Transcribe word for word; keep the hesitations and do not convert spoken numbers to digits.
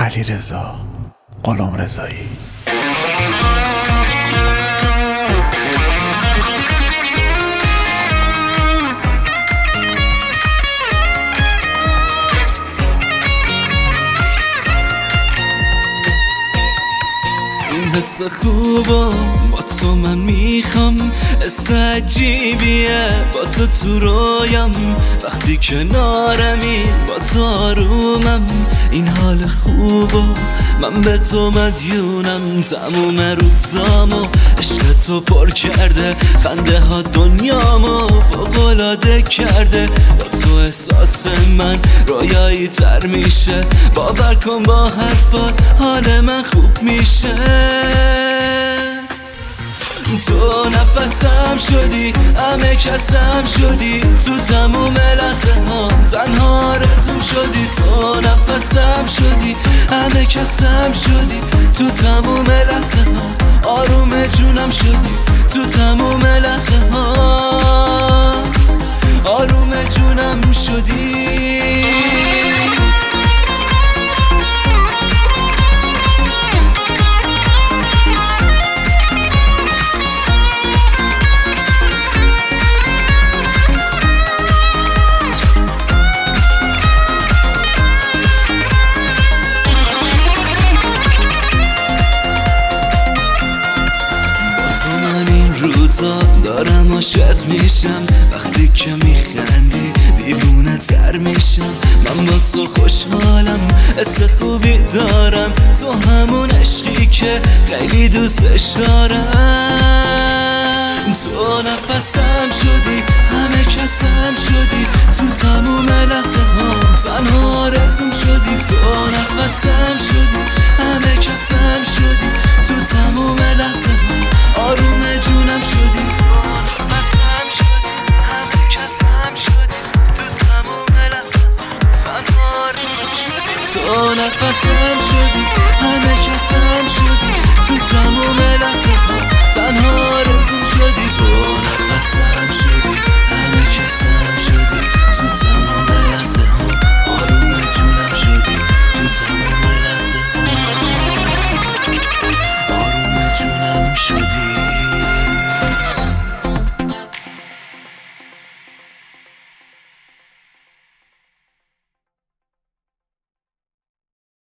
علیرضا غلامرضایی. این حس خوبا با تو من میخوام، حس عجیبیه با تو تو رویم، وقتی کنارمی با تو آرومم. این حال خوبا من به تو مدیونم، تموم روزامو عشق تو پر کرده، خنده ها دنیامو فوق‌العاده کرده. با تو احساس من رویایی تر میشه، باور کن با حرفات حال من خوب میشه. تو نفسم شدی، همه کسم شدی، تو تموم لحظه ها تنها رزوم شدی. تو نفسم شدی، همه کسم شدی، تو تموم لحظه ها آروم جونم شدی. تو تموم لحظه ها آروم جونم شدی. روزا دارم عاشق میشم، وقتی که میخندی دیوونه تر میشم. من با تو خوشحالم، حس خوبی دارم، تو همون عشقی که خیلی دوستش دارم. تو نفسم شدی، همه کسم شدی، تو تموم لحظه ها تنها آرزوم شدی. تو نفسم شدی، همه کسم شدی، تو تموم لحظه ها آروم جونم شدی. تو نفسم شدی، همه کسم شدی، تو تموم لحظه ها تنها آرزوم شدی. تو